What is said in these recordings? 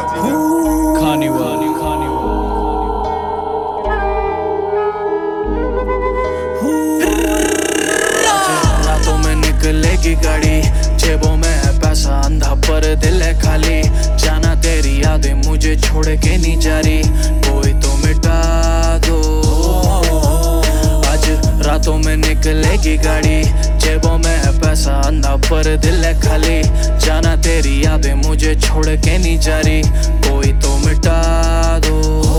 रातों में निकलेगी गाड़ी, जेबों में है पैसा, अंधा पर दिल है खाली। जाना तेरी यादें मुझे छोड़ के नहीं जा रही, कोई तो मिटा दो। आज रातों में निकलेगी गाड़ी, जेबों में है पैसा, अंधा पर दिल है खाली। जाना तेरी यादें मुझे छोड़ के नहीं जा रही, कोई तो मिटा दो।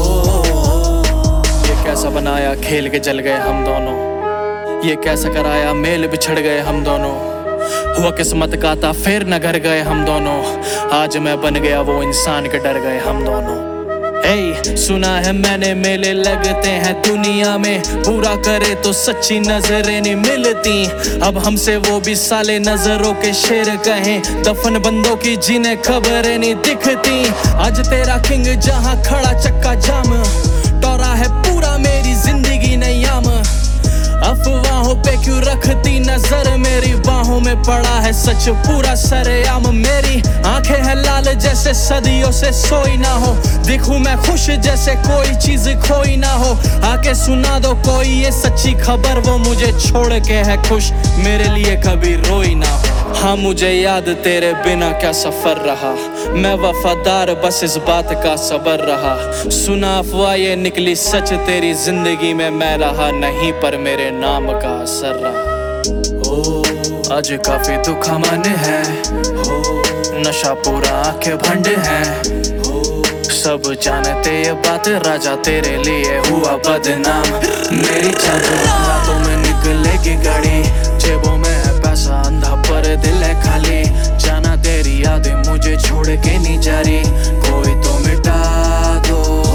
ये कैसा बनाया खेल के जल गए हम दोनों, ये कैसा कराया मेल बिछड़ गए हम दोनों। हुआ किस्मत का था फिर न घर गए हम दोनों, आज मैं बन गया वो इंसान के डर गए हम दोनों। Hey, सुना है मैंने मेले लगते हैं दुनिया में, पूरा करे तो सच्ची नजरें नहीं मिलती। अब हमसे वो भी साले नजरों के शेर कहें, दफन बंदों की जिन्हें खबरें नहीं दिखती। आज तेरा किंग जहां खड़ा चक्का जाम, टोरा है पूरा मेरी जिंदगी नयाम। अफवाहों पे क्यों रखती नजर, मेरी बाहों में पड़ा है सच पूरा सरेआम। मेरी आंखें हैं लाल जैसे सदियों से सोई ना हो, दिखूं मैं खुश जैसे कोई चीज खोई ना हो। आके सुना दो कोई ये सच्ची खबर, वो मुझे छोड़ के है खुश, मेरे लिए कभी रोई ना हो। हाँ मुझे याद तेरे बिना क्या सफर रहा, मैं वफादार बस इस बात का सबर रहा। सुना अफवाह ये निकली सच, तेरी जिंदगी में मैं रहा नहीं, पर मेरे नाम का असर रहा। आज काफी दुखा मन है, नशा पूरा आंखें भंड है। सब जानते ये बात, राजा तेरे लिए हुआ बदनाम। मेरी रातों में निकलेगी गाड़ी, जेबों में है पैसा, अंधा पर दिल है खाली। जाना तेरी यादें मुझे छोड़ के नहीं जा रही, कोई तो मिटा दो।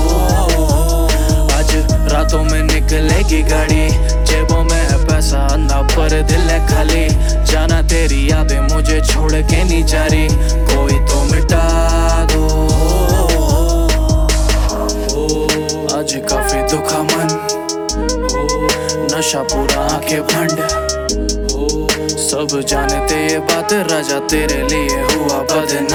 आज रातों में निकलेगी गाड़ी, जेबों में है पैसा, अंधा पर दिल है खाली। जाना तेरी यादें मुझे छोड़ के नहीं जा रही, कोई तो मिटा दो। आज काफी दुखा मन, नशा पूरा आंखें भंड। सब जानते ये बात, राजा तेरे लिए हुआ बदनाम।